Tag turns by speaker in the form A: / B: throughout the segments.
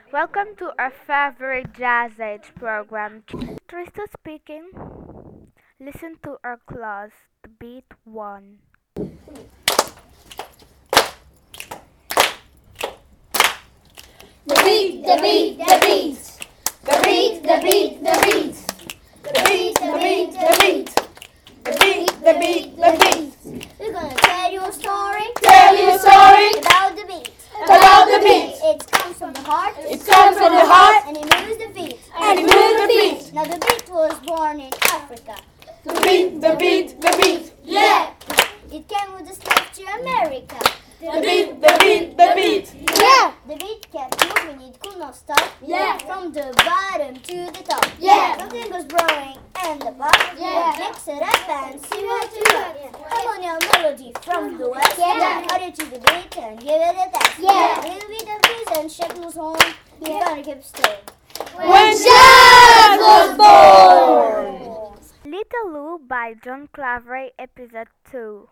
A: Welcome to our favorite Jazz Age program. Trista speaking. Listen to our clause, the beat 1.
B: The beat, the beat, the beat. The beat, the beat, the beat. The beat, the beat, the beat. The beat, the beat, the beat.
C: We're gonna tell you a story.
B: Tell you a story
C: About the beat.
B: about the beat.
C: It comes from the heart.
B: It comes from the heart
C: And it moves the feet.
B: and it moves the feet.
C: Now the beat was born in Africa.
B: The beat, the beat, the beat. Yeah.
C: It came with the slave to America.
B: The beat, the beat, the beat.
C: Yeah. The beat kept moving, it could not stop.
B: Yeah.
C: From the bottom to the top.
B: Yeah.
C: Something was growing and the pop.
B: Yeah.
C: Mix it up and see what you got. Harmonia melody from the west.
B: Yeah.
C: Cut it to the beat and give it a test.
B: Yeah.
C: A little bit of blues and Shackles home. You gotta keep still.
B: When Jazz was born.
A: Little Lou by John Clavray, épisode 2.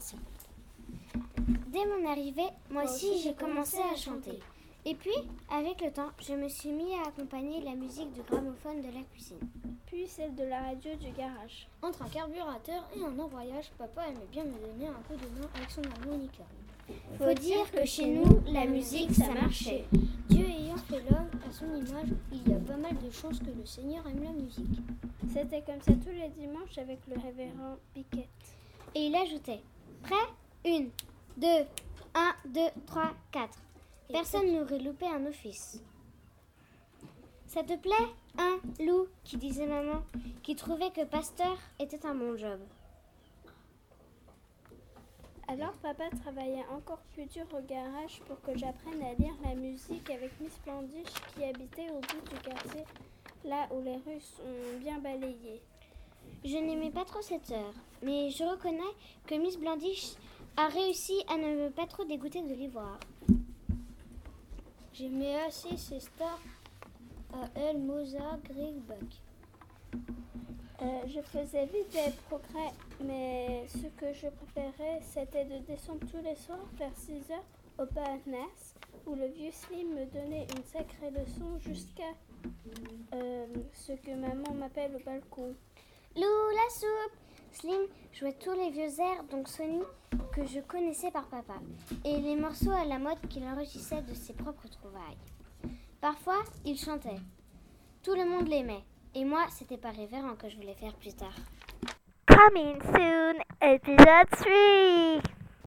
D: Dès mon arrivée, moi aussi j'ai commencé à chanter. Et puis, avec le temps, je me suis mis à accompagner la musique du gramophone de la cuisine.
E: Puis celle de la radio du garage.
D: Entre un carburateur et un embrayage, papa aimait bien me donner un coup de main avec son harmonica. Faut dire que chez nous, la musique, ça marchait. Dieu ayant fait l'homme à son image, il y a pas mal de chances que le Seigneur aime la musique.
E: C'était comme ça tous les dimanches avec le révérend Piquet.
D: Et il ajoutait, prêt ? 1, 2, 1, 2, 3, 4. Personne n'aurait loupé un office. Ça te plaît, hein, Lou, qui disait maman, qui trouvait que pasteur était un bon job.
E: Alors papa travaillait encore plus dur au garage pour que j'apprenne à lire la musique avec Miss Blandiche qui habitait au bout du quartier, là où les rues sont bien balayées.
D: Je n'aimais pas trop cette heure, mais je reconnais que Miss Blandiche a réussi à ne me pas trop dégoûter de les voir. J'aimais assez ces stars à elle, Mozart, Grieg, Bach.
E: Je faisais vite des progrès, mais ce que je préférais, c'était de descendre tous les soirs vers 6 heures au Parnasse, où le vieux Slim me donnait une sacrée leçon jusqu'à ce que maman m'appelle au balcon.
D: Lou, la soupe! Slim jouait tous les vieux airs, donc Sony, que je connaissais par papa, et les morceaux à la mode qu'il enrichissait de ses propres trouvailles. Parfois, il chantait. Tout le monde l'aimait, et moi, c'était pas révérend que je voulais faire plus tard.
A: Coming soon, épisode 3.